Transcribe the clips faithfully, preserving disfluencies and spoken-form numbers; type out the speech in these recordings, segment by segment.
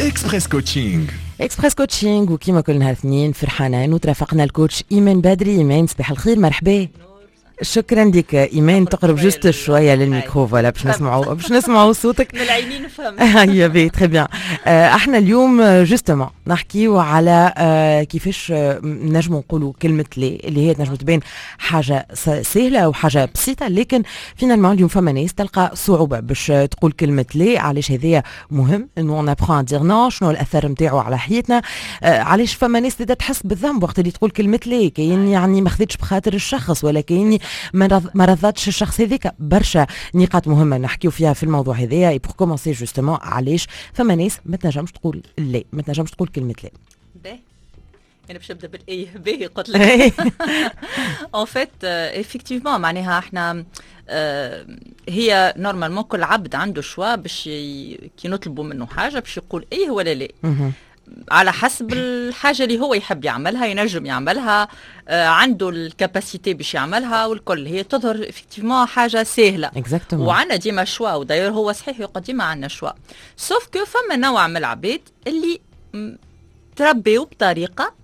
إكسبريس كوتشينج. إكسبريس كوتشينج وكيما كل نهار اثنين فرحانين وترافقنا الكوتش إيمان بدري. إيمان صباح الخير، مرحبا. شكرا لك إيمان، تقرب جوست شوية للميكرو فوالا باش نسمعوا باش نسمعوا صوتك من العينين نفهم. هيا بي تري بيان. احنا اليوم جوستومون نحكيو على آه كيفاش آه نجموا نقولوا كلمة لي اللي هي تنجم تبين حاجة سهلة أو حاجة بسيطة، لكن فينالمون اليوم فما ناس تلقى صعوبة باش تقول كلمة لي. علاش هذايا مهم انه اون ابخون ا دير نو، شنو الأثر نتاعو على حياتنا. آه علاش فما ناس تبدا تحس بالذنب وقت اللي تقول كلمة لي، كاين يعني ما خذيتش بخاطر الشخص ولا كاين ما رضاتش الشخص هذيك. برشا نقاط مهمه نحكيو فيها في الموضوع هذايا. اي بور كومونسي جوستومون علاش فما ناس ما تنجمش تقول لا، ما تنجمش تقول كلمه لا. باهي انا باش نبدا بالايه باهي قلت لك اون فيت افكتيفمون معناها احنا آه هي نورمالمون كل عبد عنده شوا باش كي نطلبوا منه حاجه باش يقول ايه ولا لا على حسب الحاجة اللي هو يحب يعملها، ينجم يعملها، آه عنده الكاباسيتي باش يعملها والكل. هي تظهر افكتيفمون حاجة سهلة exactly. وعنا ديما شوا، وداير هو صحيح يقول ديما عنا شوا، سوف كو فما نوع من العباد اللي تربيوا بطريقة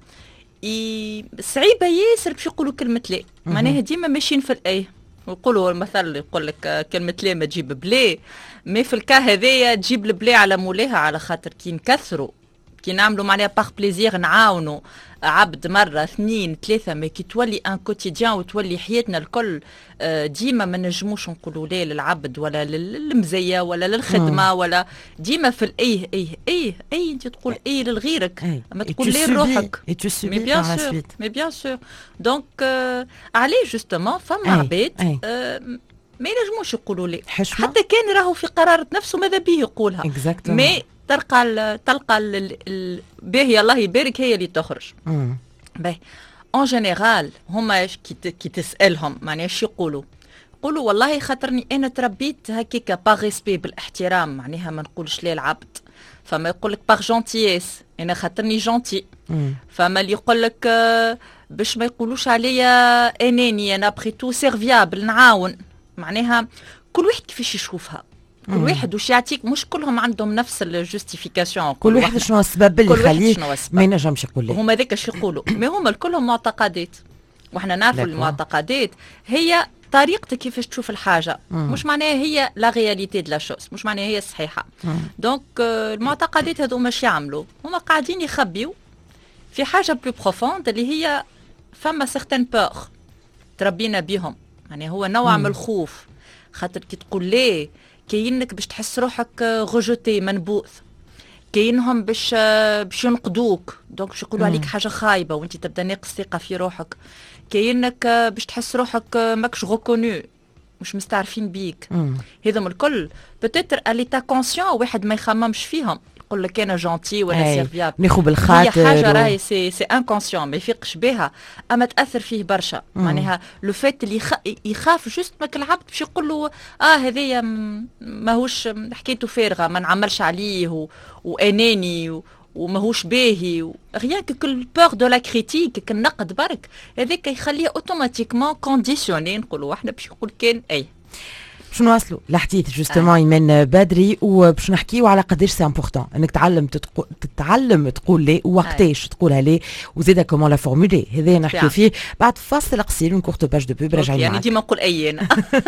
صعيبة ياسر باش يقولوا كلمة لا. معناها ديما ماشيين في الأيه، ويقولوا المثل يقول لك كلمة لا ما تجيب بلي، مي في الكا هذايا تجيب البلي على مولاها، على خاطر كي نكثروا كي نعملوا معناها باغ بليزير نعاونوا عبد مره اثنين ثلاثه، ما كي تولي ان كوتيديان وتولي حياتنا الكل ديما ما نجموش نقولوا لا للعبد ولا للمزيه ولا للخدمه ولا ديما في الايه ايه ايه ايه انت تقول ايه لغيرك ما تقول لا لروحك. مي بيان سور مي بيان سور دونك عليه جوستومون فما عباد ما ينجموش يقولوا لا، حتى كان راهو في قرارة نفسه ماذا به يقولها مي تلقى ال تلقى ال باهي الله يبارك هي اللي تخرج. باهي اون جينيرال هما كي كي تسالهم معناها اش يقولوا؟ يقولوا والله خاطرني انا تربيت هكاكا باغ ريسبي بالاحترام، معناها ما نقولش لا العبد. فما يقول لك باغ جونتييس انا خاطرني جونتي. فما اللي يقول لك باش ما يقولوش عليا اناني انا بري تو سيرفيابل نعاون. معناها كل واحد كيفاش يشوفها، كل واحد وش يعطيك، مش كلهم عندهم نفس الجوستيفيكاسيون، كل واحد شنو السبب اللي يخليه ما ينجمش يقول لي. هما ذاك اش يقولوا مي هما كلهم معتقدات، واحنا نعرفوا المعتقدات هي طريقتك كيفاش تشوف الحاجه، مم. مش معناها هي لا رياليتي دو لا شوز، مش معناها هي الصحيحه. دونك المعتقدات هذو مش يعملوا، هما قاعدين يخبيوا في حاجه بلو بروفوند اللي هي فما سيغتان بور تربينا بهم. يعني هو نوع من الخوف، خاطر كي تقول ليه كاينك باش تحس روحك غجوتي منبوذ، كاينهم باش باش ينقدوك دونك باش يقولوا عليك حاجه خايبه وانت تبدا ناقص ثقه في روحك، كاينك باش تحس روحك ماكش غوكونو مش مستعرفين بيك. هذم الكل بتاتر اللي تا كونسيون واحد ما يخممش فيهم، يقول لك انا جونتي ولا سيرفيابل ناخذ بالخاطر، هي حاجه راهي سي سي انكونسيون ما يفيقش بها، اما تاثر فيه برشا. معناها لو فات اللي يخ... يخاف جوست ماك العبد باش يقول له اه هذايا ماهوش حكايته فارغه ما نعملش عليه و... واناني و... وماهوش باهي غيان كل بور دو لا كريتيك كالنقد برك، هذاك يخليه اوتوماتيكمون كونديسيوني نقولوا احنا باش يقول كان اي. باش نواصلوا الحديث جوستومون ايمان بدري، وباش نحكيو على قداش سي امبورطون انك تعلم تتقو... تتعلم تقول لي وقتاش تقولها لي، وزيدا كومون لا فورمولي. هذا نحكيو فيه بعد فاصل قصير، من كورت باج دو بوب راجعين يعني ديما نقول ايان.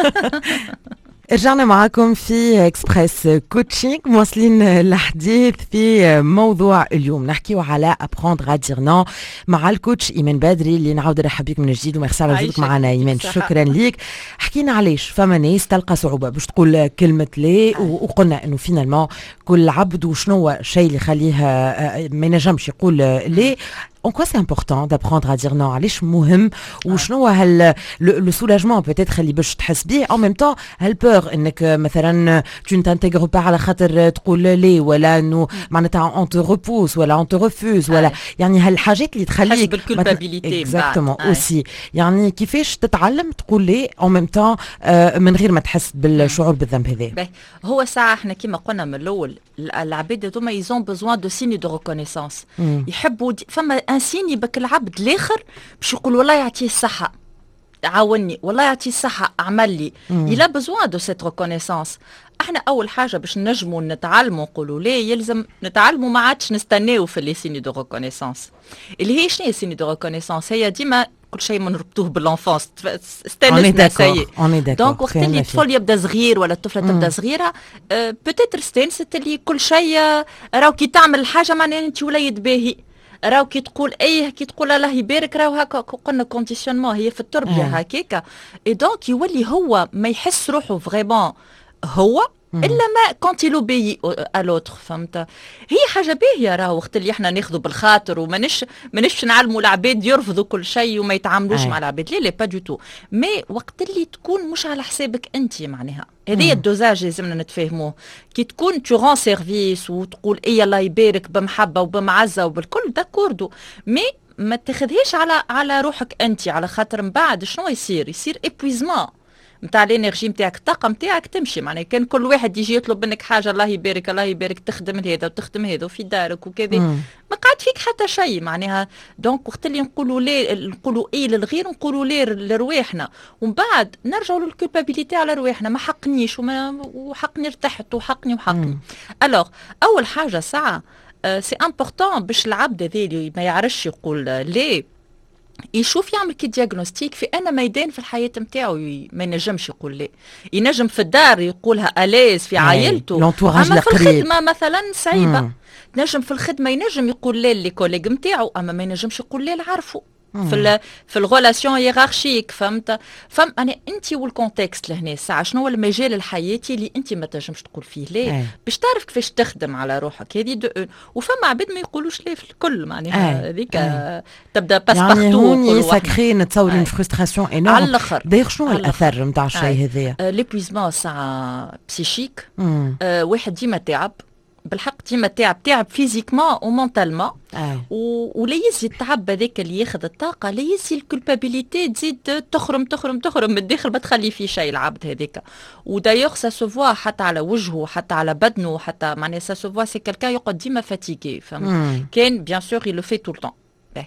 رجعنا معاكم في اكسبريس كوتشينج، مواصلين الحديث في موضوع اليوم نحكيو على ابروندر ا دير نو مع الكوتش ايمان بدري اللي نعاود نرحب بك من جديد وميرسي على وجودك معنا ايمان. شكرا ليك. حكينا علاش فما ناس تلقى صعوبه باش تقول كلمه لي، وقلنا انه فينالمون كل عبد وشنو هو الشيء اللي يخليه ما ينجمش يقول لي. En quoi c'est important d'apprendre à dire non؟ علاش مهم وشنو هو هال لو سولاجمون peut-être اللي باش تحس بيه en même temps هالبور انك مثلا tu ne t'intègres pas على خاطر تقول لي، ولا انه معناتها on te repousse ولا on te refuse ولا يعني هالحاجات اللي تخليك بالكولبابيليتي اكزاكتومون اوسي. يعني كيفاش تتعلم تقول لي en même temps من غير ما تحس بالشعور بالذنب هذا. هو ساعه احنا كيما قلنا من الاول العباد هذوما يزون بزوان دو سيني دو ريكونيسانس، يحبوا فما ان سيني بك العبد الاخر باش يقول والله يعطيه الصحه، عاوني والله يعطي الصحه عمل لي il a besoin de cette reconnaissance. احنا اول حاجه باش نجموا نتعلموا نقولوا ليه يلزم نتعلموا ما عادش نستناو في لي سيني دو ريكونيسانس اللي هي شنو هي سيني دو ريكونيسانس هي ديما كل شيء ما نربطوه بالانفانس استانسنا سي دونك وقت اللي الطفل يبدا صغير ولا الطفله تبدا صغيره أه بوتيتر استانست اللي كل شيء راهو كي تعمل الحاجه معناها انت وليد باهي راهو كي تقول ايه كي تقول الله يبارك راهو هكا قلنا كونديسيونمون هي في التربيه هكاكا اي دونك يولي هو ما يحس روحه فريمون هو الا ما كونت يلوبيي الوتر فهمت. هي حاجه باهيه راهو وقت اللي احنا ناخذوا بالخاطر ومانيش مانيش نعلموا العباد يرفضوا كل شيء وما يتعاملوش مع العباد لا لا با دو تو مي وقت اللي تكون مش على حسابك انت معناها هذه الدوزاج لازمنا نتفاهموه. كي تكون تو رون سيرفيس وتقول اي الله يبارك بمحبه وبمعزه وبالكل داكوردو مي ما تاخذهاش على على روحك انت على خاطر من بعد شنو يصير يصير ايبويزمون نتاع الانرجي نتاعك الطاقه نتاعك تمشي معناها كان كل واحد يجي يطلب منك حاجه الله يبارك الله يبارك تخدم هذا وتخدم هذا وفي دارك وكذا ما قعد فيك حتى شيء معناها. دونك وقت اللي نقولوا ليه نقولوا ايه للغير نقولوا ليه لرواحنا ومن بعد نرجعوا للكولبابيليتي على رواحنا ما حقنيش وما وحقني ارتحت وحقني وحقني. الوغ اول حاجه ساعه سي امبورطون باش العبد هذا اللي ما يعرفش يقول ليه يشوف يعمل كي دياغنوستيك في انا ميدان في الحياه نتاعو ما ينجمش يقول لا. ينجم في الدار يقولها اليز في عائلته اما في الخدمه مثلا صعيبه مم. نجم في الخدمه ينجم يقول لا لي كوليغ نتاعو اما ما ينجمش يقول لا لعرفه في في الغولاسيون هيرارشيك فهمت. فهم انا انت والكونتكست لهنا ساعه شنو هو المجال الحياتي اللي انت ما تنجمش تقول فيه ليه باش تعرف كيفاش تخدم على روحك هذه دو اون. وفما عباد ما يقولوش ليه في الكل معناها هذيك تبدا باس بارتو يعني هوني ساكري نتصور اون فرستراسيون انورم على الاخر. داير شنو الاثر نتاع الشيء هذايا ليبويزمون ساعه بسيشيك آه واحد ديما تعب بالحق ديما تعب تعب فيزيكمون ومونتالمون آه. ولا يزي التعب هذاك اللي ياخذ الطاقه لا يزي الكولبابيليتي تزيد تخرم تخرم تخرم من الداخل ما تخلي فيه شيء العبد هذاك. ودايوغ سا سو فوا حتى على وجهه حتى على بدنه حتى معناها سا سو فوا سي كالكان يقعد ديما فاتيكي فهمت. كان بيان سور يلو في تو طون.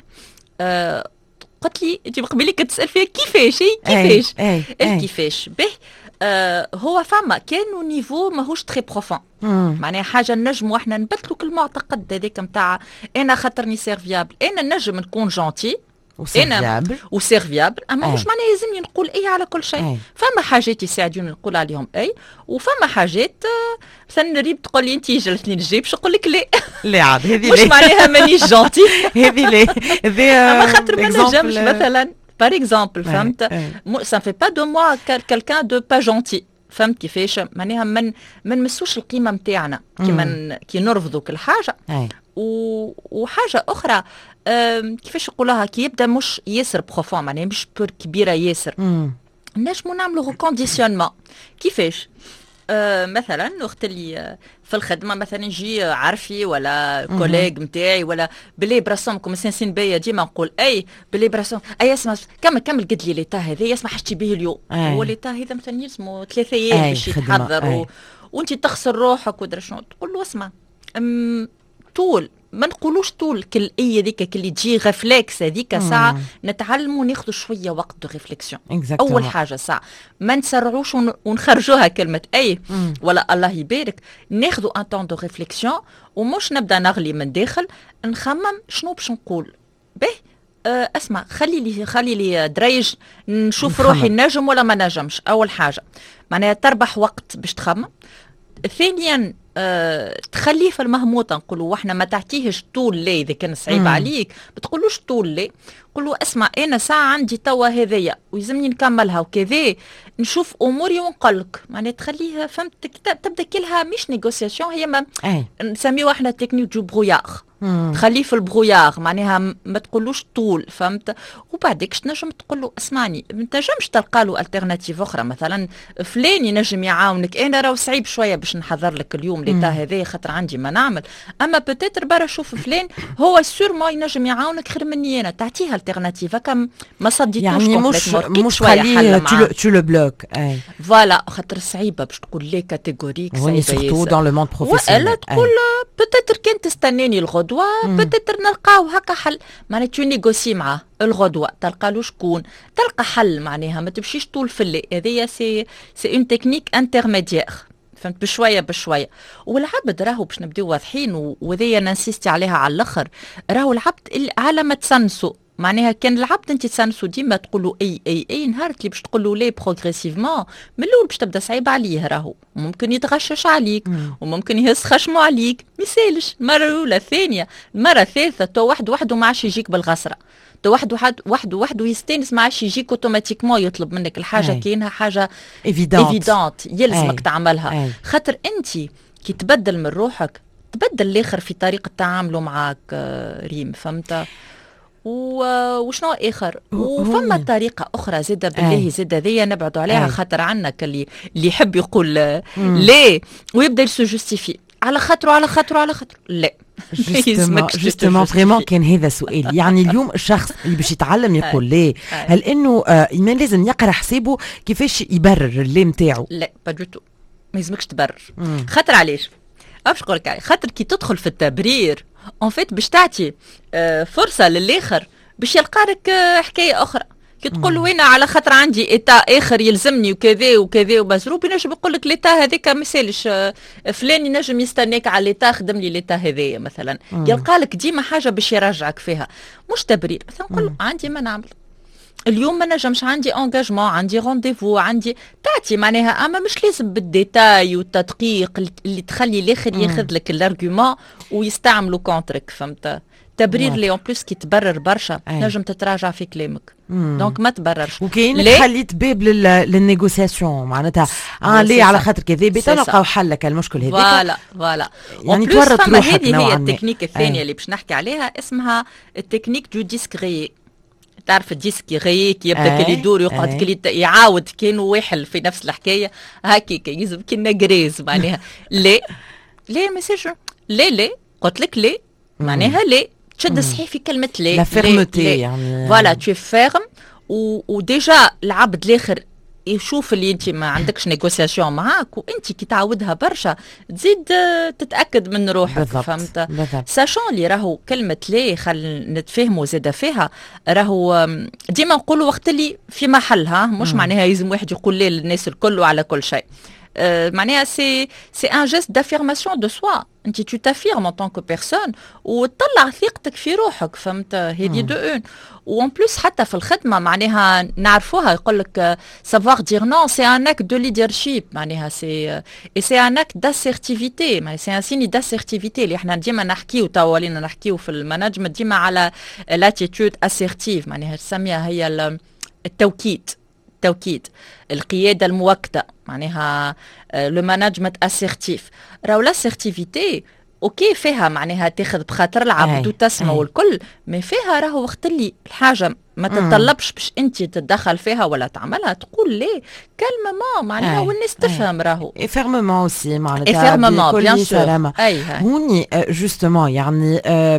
قلت لي انت قبيله كتسال فيها كيفاش كيفاش أي. أي. كيفاش به آه هو فما كانوا نيفو ماهوش تري بروفون معناها حاجه نجموا احنا نبدلوا كل معتقد هذاك نتاع انا خاطرني سيرفيابل انا نجم نكون جونتي وسيرفيابل وسيرفيابل اما مش معناها لازمني نقول اي على كل شيء أي. فما حاجات يساعدوني نقول عليهم اي وفما حاجات مثلا نريد تقول لي انت جلسني الجيب باش نقول لك لا لا عاد هذه مش معناها مانيش جونتي هذه لا اما خاطر ما نجمش مثلا par exemple فهمت ça ne fait pas de moi quelqu'un de pas gentil فهمت كيفاش معناها من ما نمسوش القيمه نتاعنا كي من كي نرفضوا كل حاجه و... وحاجه اخرى كيفاش نقولها كي يبدا مش ياسر بروفون معناها مش بور كبيره ياسر نجمو نعملوا ريكونديسيونمون كيفاش آه مثلا وقت اللي في الخدمه مثلا نجي عارفي ولا كوليغ نتاعي ولا بلي براسومكم سنسين بيا ديما نقول اي بلي براسوم اي اسمع كمل كمل قد لي ليتا هذا يسمع حاجتي به اليوم هو ليتا هذا مثلا اسمه ثلاثة ايام باش يتحضر و... وانت تخسر روحك ودرا شنو تقول له اسمع طول ما نقولوش طول كل اي هذيك كل تجي ريفلكس هذيك ساعه نتعلموا ناخذ شويه وقت دو ريفليكسيون. اول حاجه ساعه ما نسرعوش ونخرجوها كلمه اي مم. ولا الله يبارك ناخذوا ان طون دو ريفليكسيون ومش نبدا نغلي من داخل نخمم شنو باش نقول به أه اسمع خلي لي خلي لي دريج نشوف نخمم. روحي نجم ولا ما نجمش. اول حاجه معناها تربح وقت باش تخمم. ثانيا أه تخليه في المهموطه نقولوا واحنا ما تعطيهش طول لي اذا كان صعيب مم. عليك ما تقولوش طول لي قولوا اسمع انا ساعه عندي توا هذيا ويلزمني نكملها وكذا نشوف اموري ونقلك معناها تخليها فهمت تبدا كلها مش نيغوسياسيون هي ما نسميوها احنا تكنيك دو برويار تخليه في البرويار معناها ما تقولوش طول فهمت. وبعدك تنجم تقول له اسمعني ما تنجمش تلقى له التيرناتيف اخرى مثلا فلان ينجم يعاونك انا راه صعيب شويه باش نحضر لك اليوم اليوم ليتا هذايا خاطر عندي ما نعمل. اما بوتيتر برا شوف فلان هو سور ما ينجم يعاونك خير مني انا، تعطيها التيرناتيف هكا ما صديتوش يعني مش مش خليه تو لو بلوك. فوالا خاطر صعيبه باش تقول لي كاتيجوريك صعيبه سورتو دون لو موند بروفيسيونيل، ولا تقول بوتيتر كان تستناني الغدوه بوتيتر نلقاو هكا حل، معناها تو نيغوسي معاه الغدوه تلقى له شكون، تلقى حل معناها ما تمشيش طول في اللي. هذيا سي سي اون تكنيك انترميديير، فهمت، بشويه بشويه. والعبد راهو باش نبداو واضحين، وذيا ننسيستي عليها على الاخر، راهو العبد على ما تسنسو، معناها كان العبد انت تسنسو ديما تقولوا اي اي اي، نهار اللي باش تقولوا لي بروغريسيفمون من الاول باش تبدا صعيب عليه، راهو ممكن يتغشش عليك مم. وممكن يهز خشمه عليك، ما يسالش المره الاولى الثانيه المره الثالثه تو واحد وحده ما عادش يجيك بالغسره، تو واحد واحد واحد وحده يستانس ما عادش يجيك اوتوماتيكمون يطلب منك الحاجه كاينها حاجه ايفيدونت يلزمك أي. تعملها أي. خاطر انت كي تبدل من روحك تبدل الاخر في طريقه تعامله معك ريم، فهمت؟ وشنو اخر وفما طريقه اخرى زاده بالله زاده ذي نبعدوا عليها، خاطر عندك اللي اللي يحب يقول لا ويبدا يسو جوستيفي على خاطره على خاطره على خاطره لا. جوستومون جوستومون فريمون كان هذا سؤال. يعني اليوم الشخص اللي باش يتعلم يقول لا، هل انه ايمان لازم يقرا حسابه كيفاش يبرر اللي نتاعو؟ لا با دو تو، ما يلزمكش تبرر. خاطر علاش؟ باش نقول لك خاطر كي تدخل في التبرير اون فيت باش تعطي فرصه للاخر باش يلقى لك حكايه اخرى. كي تقول له انا على خاطر عندي ايتا اخر يلزمني وكذا وكذا ومزروب، ينجم يقول لك ليتا هذيك ما يسالش، فلان ينجم يستناك على ليتا خدم لي ليتا هذايا مثلا، يلقى لك ديما حاجه باش يرجعك فيها، مش تبرير. مثلا نقول له عندي ما نعمل اليوم ما نجمش، عندي انجاجمون، عندي رونديفو، عندي تعطي معناها، اما مش لازم بالديتاي والتدقيق اللي تخلي الاخر ياخذ لك الارغيومون ويستعملوا كونترك، فهمت؟ تبرير لي اون بلوس كي تبرر برشا نجم تتراجع في كلامك، دونك ما تبررش. وكاينك خليت باب للنيغوسياسيون، معناتها اه ليه على خاطر كذا بتلقاو حلك المشكل هذاك. فوالا فوالا يعني تورط روحك. هذه هي التكنيك الثانيه اللي باش نحكي عليها، اسمها التكنيك دو ديسك غيي. تعرف الديسك غيك يبدا كي يدور يقعد كي يعاود كانه واحد في نفس الحكايه هكاك يلزم كنا جريز معناها لا لا ميساج لا لا قلت لك لا معناها لا تشد صحيح في كلمه لا لا فيرمتي يعني فوالا تو فيرم وديجا العبد الاخر يشوف اللي انت ما عندكش نيغوسياسيون معاك، وانت كي تعودها برشا تزيد تتاكد من روحك، فهمت؟ ساشون اللي راهو كلمه لا خل نتفاهموا زاده فيها، راهو ديما نقولوا وقت اللي في محلها، مش مم. معناها يلزم واحد يقول لا للناس الكل وعلى كل شيء. Euh, معناها سي سي ان جيست دافيرماسيون دو سوا، انت تو تافيرم ان طونكو بيرسون وتطلع ثقتك في روحك، فهمت؟ هذه دو اون. وان بلوس حتى في الخدمه معناها نعرفوها، يقول لك سافوار دير نو سي ان اك دو ليدرشيب، معناها سي اي سي ان اك داسيرتيفيتي، معناها سي ان سيني داسيرتيفيتي اللي احنا ديما نحكيو تو ولينا نحكيو في المانجمنت ديما على لاتيتود اسيرتيف، معناها تسميها هي التوكيد التوكيد القياده الموكده، معناها لو مانجمنت اسيرتيف. راهو لاسيرتيفيتي اوكي فيها معناها تاخذ بخاطر العبد وتسمع والكل، ما فيها راهو وقت اللي الحاجه ما تتطلبش باش انت تتدخل فيها ولا تعملها تقول ليه كالمون معناها والناس تفهم. راهو فيرممون اوسي معناتها فيرممون بيان سور. هوني جوستومون يعني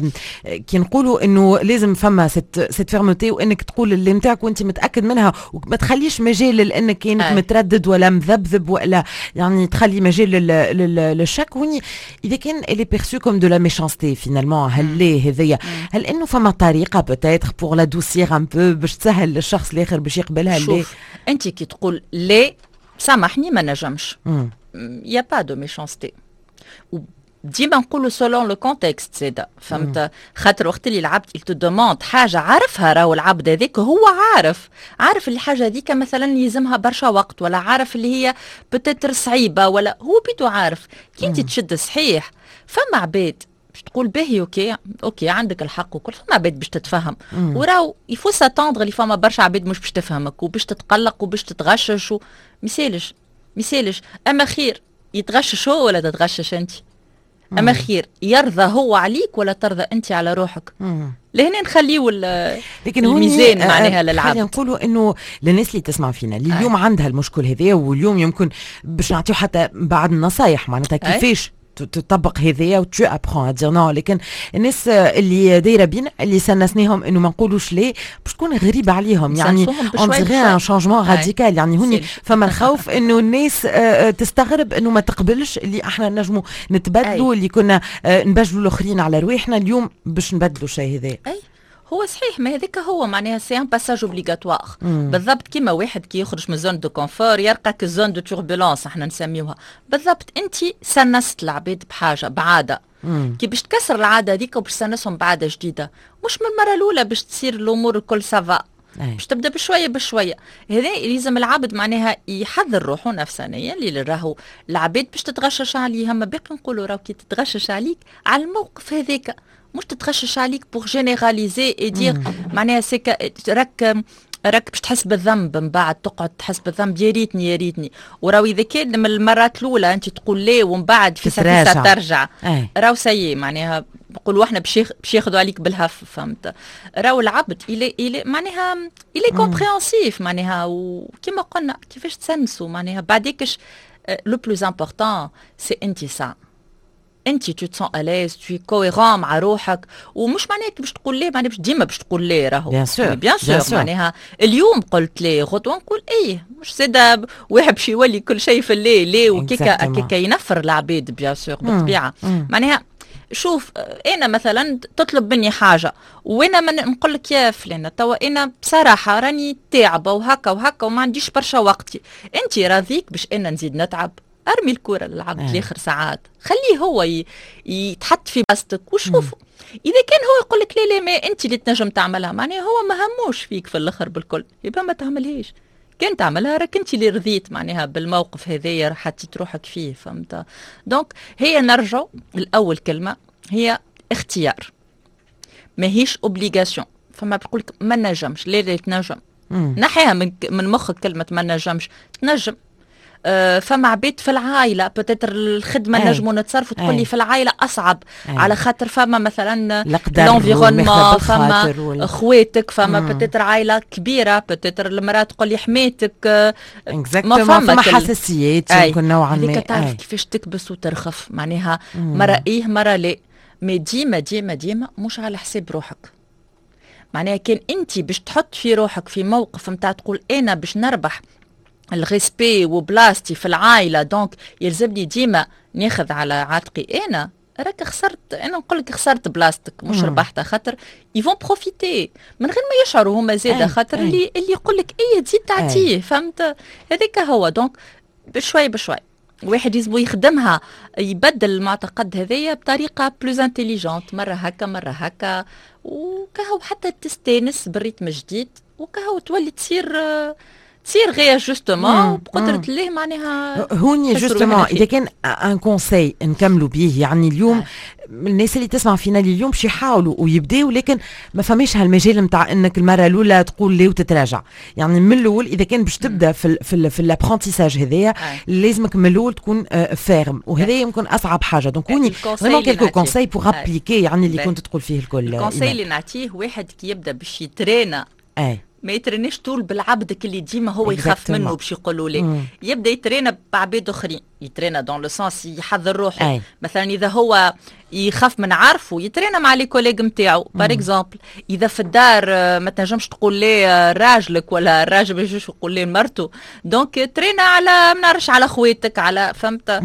كي نقولوا انه لازم فما ست ست فيرموتي، وانك تقول اللي نتاعك وانت متاكد منها، وما تخليش مجال لانك كانك متردد ولا مذبذب، ولا يعني تخلي مجال للشك. هوني اذا كان اللي بيرسو كوم دو لا ميشانستي فينالمون، هل ليه هذيا هل انه فما طريقه بوتيتر بور لا دوسير باش تسهل للشخص الاخر باش يقبلها؟ ليه انت كي تقول لا سامحني ما نجمش، يا با دو ميشانستي، ديما نقولوا سولون لو كونتكست زاده، فهمت؟ خاطر وقت اللي العبد يل تو دوموند حاجه عارفها، راهو العبد هذاك هو عارف عارف اللي حاجه هذيك مثلا يلزمها برشا وقت، ولا عارف اللي هي بتتر صعيبه، ولا هو بيتو عارف. كي انت تشد صحيح فما عباد باش تقول باهي اوكي اوكي عندك الحق وكل، فما عباد باش تتفهم، وراو يفو ساتوندغ اللي فما برشا عباد مش باش تفهمك وباش تتقلق وباش تتغشش ومثالش مثالش. اما خير يتغشش هو ولا تتغشش انت؟ اما خير يرضى هو عليك ولا ترضى انت على روحك؟ لهنا نخليو الميزان معناها للعبد. خلينا نقولوا انه للناس اللي تسمع فينا اللي اليوم عندها المشكل هذا، واليوم يمكن باش نعطيو حتى بعض النصايح معناتها كيفاش تطبق هذايا وتو ابرون دير نو. لكن الناس اللي دايره بينا اللي سنسناهم انه ما نقولوش ليه باش تكون غريبه عليهم، يعني اون ديغي ان شانجمون راديكال. يعني هوني فما الخوف انه الناس تستغرب انه ما تقبلش اللي احنا نجموا نتبدلوا، اللي كنا نبجلوا الاخرين على رواحنا اليوم باش نبدلوا الشيء هذا. هو صحيح، ما هذاك هو معناها سي ان باساج اوبليغاتوار بالضبط، كيما واحد كي يخرج من زون دو كونفور يرقى الزون دو توربولونس احنا نسميوها بالضبط. انت سنست العباد بحاجه بعاده مم. كي باش تكسر العاده هذيك وباش تسنسهم بعاده جديده، مش من المره الاولى باش تصير الامور الكل سافا، باش تبدا بشويه بشويه. هذا لازم العبد معناها يحذر روحه نفسانيا اللي راهو العباد باش تتغشش عليه. اما باقي نقولوا راهو كي تتغشش عليك على الموقف هذاك، مش تتغشش عليك بور جينيراليزي اي دير معناها سيك راك راك باش تحس بالذنب، من بعد تقعد تحس بالذنب يا ريتني يا ريتني. وراو اذا كان من المرات الاولى انت تقول ليه ومن بعد في ساعه ترجع راو سيء معناها نقولوا احنا باش ياخذوا عليك بالهف، فهمت؟ راو العبد الي الي معناها الي كومبريهنسيف معناها، وكما قلنا كيفاش تسنسوا معناها بعديكش لو بلوز امبورطون سي انت سا انت تو تسون اليز تو كويرون مع روحك، ومش معناها باش تقول ليه معناها باش ديما باش تقول ليه راهو بيان سور بيان سور معناها اليوم قلت ليه غدوه نقول ايه، مش زاده واحد باش يولي كل شيء في الليل ليه وكيكا كيكا ينفر العباد بيان سور بالطبيعه. معناها شوف انا مثلا تطلب مني حاجه وانا من نقول لك يا فلانه توا انا بصراحه راني تعبه وهكا وهكا وما عنديش برشا وقتي، انت راضيك باش انا نزيد نتعب؟ ارمي الكره للعبد لاخر ساعات، خليه هو يتحط في بلاصتك وشوف. اذا كان هو يقول لك لا لا ما انت اللي تنجم تعملها معناها هو ما هموش فيك في الاخر بالكل، يبقى ما تعملهاش. كان تعملها راك انت اللي رضيت معناها بالموقف هذايا حطيت روحك فيه، فهمت؟ دونك هي نرجع الاول كلمه هي اختيار، ماهيش اوبليغاسيون. فما بقول لك ما نجمش، لا لا تنجم، نحيها من من مخك كلمه ما نجمش، تنجم. آه فما عبيد في العائله بتاتر الخدمه نجموا نتصرفوا، تقول لي في العائله اصعب أي. على خاطر فما مثلا لونفيرونمون، فما خواتك، فما mm. بتاتر عائله كبيره، بتاتر المراه تقول لي حماتك آه ما فما حساسيات يمكن نوعا ما، تعرف كيفاش تكبس وترخف معناها mm. مره ايه مره لا، مي ديما ديما ديما مش على حساب روحك. معناها كان انت باش تحط في روحك في موقف نتاع تقول انا باش نربح الريسبي وبلاستي في العائله دونك يلزمني ديما ناخذ على عاتقي، انا راك خسرت، انا نقول لك خسرت بلاستيك مش مم. ربحتها، خاطر يفون بروفيتي من غير ما يشعروا هما زاده، خاطر أي. اللي اللي يقول لك ايه تزيد تعطيه، فهمت؟ هذاك هو. دونك بشوي بشوي واحد يزبو يخدمها، يبدل المعتقد هذايا بطريقه بلوز انتيليجونت، مره هكا مره هكا، وكهو حتى تستانس بالريتم الجديد، وكهو تولي تصير تصير غير جوستومون بقدرة الله معناها. هوني جوستومون إذا كان ان كونساي نكملوا به، يعني اليوم آه. الناس اللي تسمع فينا اليوم باش يحاولوا ويبداو، لكن ما فماش هالمجال نتاع انك المره الاولى تقول لي وتتراجع. يعني من الاول اذا كان باش تبدا في ال في ال في الابرونتيساج هذايا آه. لازمك من الاول تكون آه فارم، وهذا يمكن اصعب حاجه. دونك هوني فريمون كيلكو كونساي بور ابليكي يعني اللي كنت تقول فيه الكل. الكونساي اللي نعطيه واحد كي يبدا باش يترينا اي ما يترينيش طول بالعبدك اللي ديما هو يخاف منه باش يقولوا ليه، يبدا يترينا بعباد اخرين، يترينا دون لو سونس يحضر روحه. أي. مثلا اذا هو يخاف من عارفه يترينا مع لي كوليغ نتاعو بار اكزومبل. اذا في الدار ما تنجمش تقول ليه راجلك ولا الراجل ما يجوش يقول ليه مرته، دونك ترينا على ما نعرفش على خواتك على فهمت.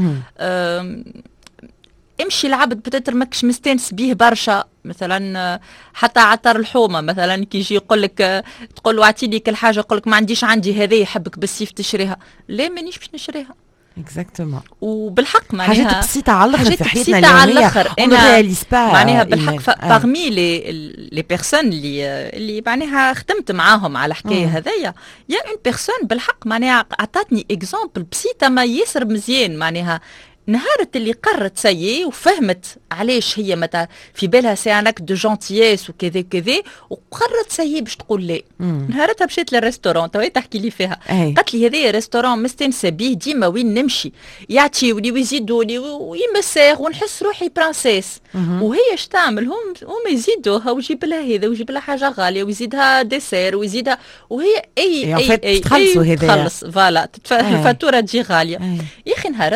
امشي العبد بتاتر ماكش مستانس بيه برشا، مثلا حتى عطر الحومه مثلا كي يجي يقول لك تقول له اعطيني كل حاجه يقول لك ما عنديش، عندي هذه يحبك بالسيف تشريها، لا مانيش باش نشريها. اكزاكتومون. وبالحق معناها حاجات بسيطه على الاخر في حياتنا اليوميه انا معناها بالحق باغمي لي لي بيرسون اللي اللي معناها خدمت معاهم على الحكايه هذيا، يا اون بيرسون بالحق معناها عطاتني اكزامبل بسيطه ما ياسر مزيان. معناها نهارت اللي قررت سيي وفهمت علاش هي متى في بالها سي ان اكت دو جونتييس وكذا كذا، وقررت سيي باش تقول لي. نهارتها مشيت للريستورون توي تحكي لي فيها، قالت لي هذايا ريستورون مستانسه بيه ديما وين نمشي يعطيوني ويزيدوني ويمساغ ونحس روحي برانسيس. وهي اش تعمل؟ هم هم يزيدوها ويجيب لها هذا ويجيب لها حاجه غاليه ويزيدها ديسير ويزيدها، وهي اي اي اي تخلصوا هذايا خلص فوالا الفاتوره تجي غاليه. يا اخي نهارتها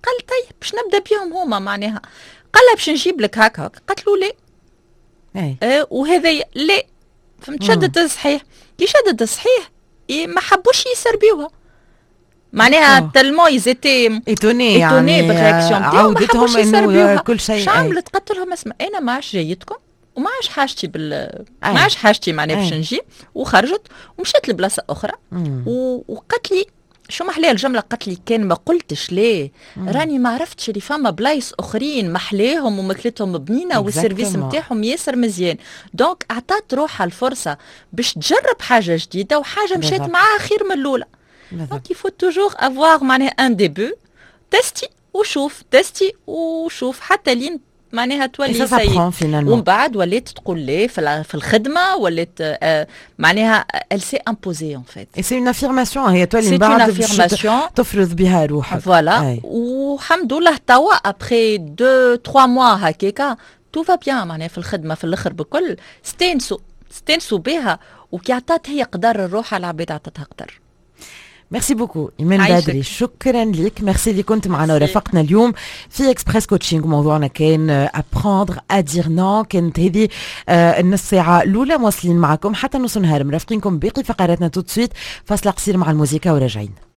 قال طيب باش نبدا بيهم هما معناها. قال لها باش نجيب لك هكا هكا، قالت له لا. اي آه وهذا لا، فهمت؟ شدت الصحيح. كي شدت الصحيح ما حبوش يسربيوها معناها تلمو يزيتي ايتوني يعني بالرياكسيون تاعهم، ما حبوش يسربيوها. كل شيء عملت؟ قالت لهم اسمع انا ما عادش جايتكم وما عادش حاجتي بال ما عادش حاجتي معناها باش نجي، وخرجت ومشات لبلاصه اخرى. و... وقالت لي شو محليها الجمله، قالت لي كان ما قلتش ليه راني ما عرفتش اللي فما بلايص اخرين محليهم وماكلتهم بنينه والسيرفيس نتاعهم ياسر مزيان، دونك اعطت روحها الفرصه باش تجرب حاجه جديده وحاجه مشات معاها خير من الاولى. دونك يفو توجور افواغ معناها ان ديبو، تستي وشوف تستي وشوف حتى لين معناها تولي سيء. ومن بعد وليت تقول لي في الخدمه وليت آه معناها elle s'est imposée en fait. Et c'est une affirmation هي تولي من بعد تفرض بها روحك. فوالا والحمد لله توا ابخي دو تخوا موا هكاكا تو فا بيان معناها في الخدمه في الاخر بكل استانسوا استانسوا بها، وكي عطات هي قدر الروح على العباد عطتها قدر. ميرسي بوكو ايمان بدري، شكرا لك، ميرسي اللي كنت معنا ورافقنا اليوم في اكسبريس كوتشينغ. موضوعنا كان ابروندر ادير نو، كانت هذه النص ساعه الاولى مواصلين معكم حتى نص نهار، مرافقينكم باقي فقراتنا تو سويت. فاصله قصير مع الموسيقى وراجعين.